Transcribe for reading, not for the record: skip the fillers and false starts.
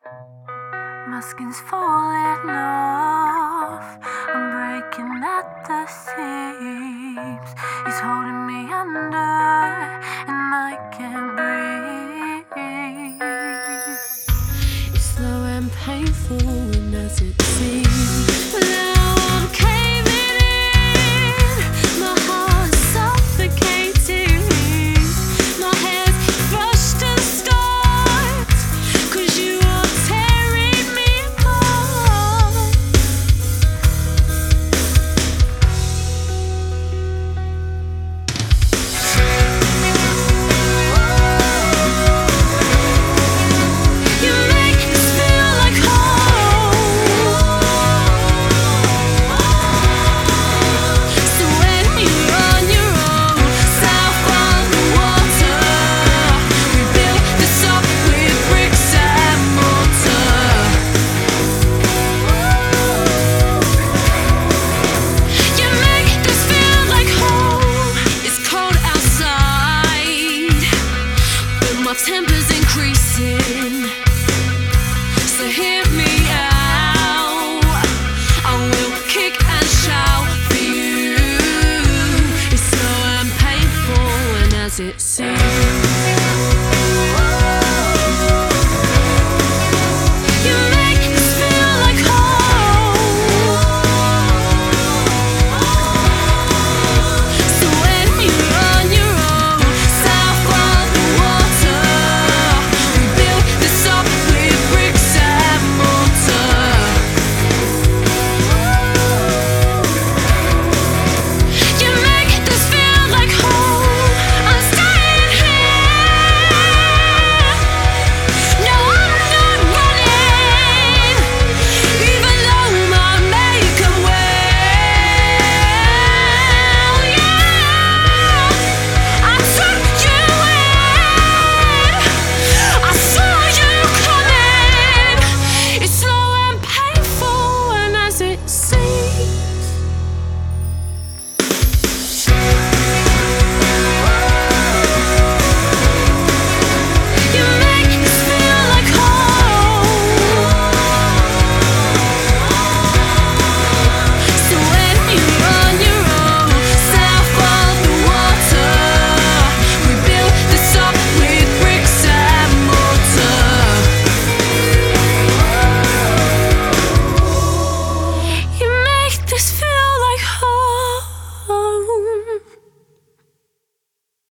My skin's falling off, I'm breaking at the seams. He's holding me under, and I can't breathe. It's slow and painful, and as it seems, now I'm caving in. My heart's suffocating, my head's crushed and scarred, 'cause you are tearing me apart. You make this feel like home. So when you're on your own, south of the water, we built this up with bricks and mortar. You make this feel like home. It's cold outside, but my temper's increasing.